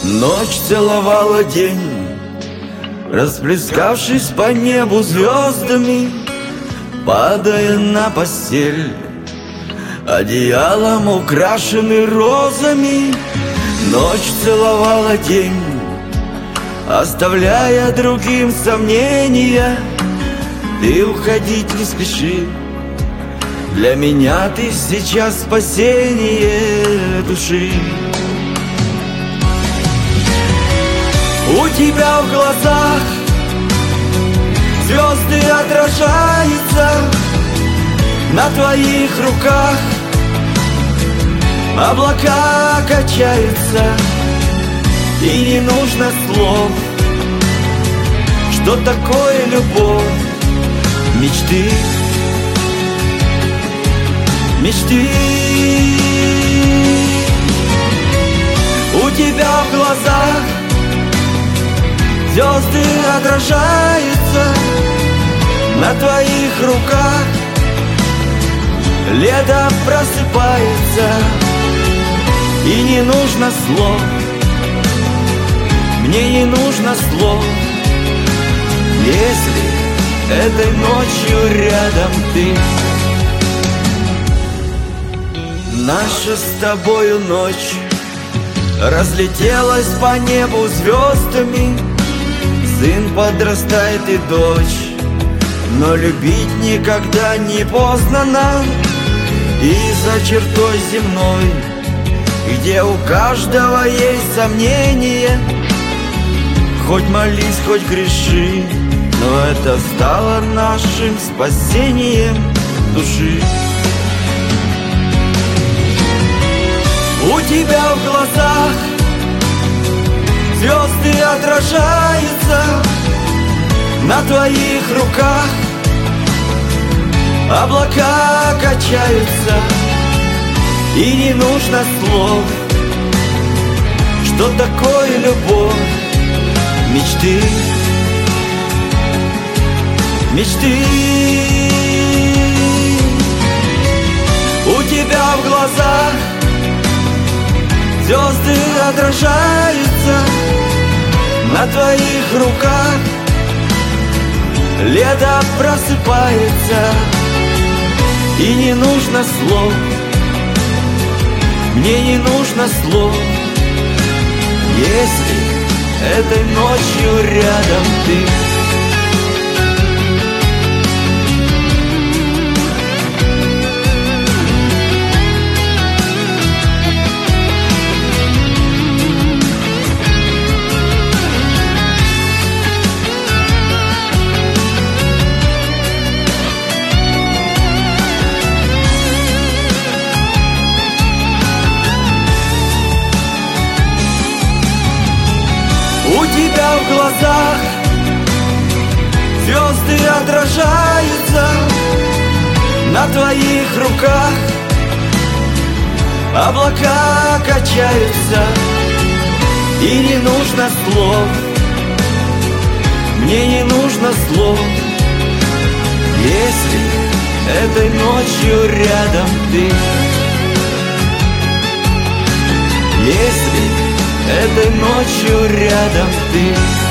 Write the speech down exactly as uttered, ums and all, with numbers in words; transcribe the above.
Ночь целовала день, расплескавшись по небу звездами, падая на постель, одеялом украшенный розами. Ночь целовала день, оставляя другим сомнения. Ты уходить не спеши, для меня ты сейчас спасение души. У тебя в глазах звезды отражаются, на твоих руках облака качаются. И не нужно слов, что такое любовь. Мечты, мечты. У тебя в глазах звезды отражаются, на твоих руках лето просыпается. И не нужно слов, мне не нужно слов, если этой ночью рядом ты. Наша с тобою ночь разлетелась по небу звездами. Сын подрастает и дочь, но любить никогда не поздно нам. И за чертой земной, где у каждого есть сомнения, хоть молись, хоть греши, но это стало нашим спасением души. У тебя в глазах звезды отражаются, на твоих руках облака качаются. И не нужно слов, что такое любовь. Мечты, мечты. У тебя в глазах звезды отражаются, на твоих руках лето просыпается. И не нужно слов, мне не нужно слов, если этой ночью рядом ты. У тебя в глазах звезды отражаются, на твоих руках облака качаются. И не нужно слов, мне не нужно слов, если этой ночью рядом ты. Если этой ночью рядом ты.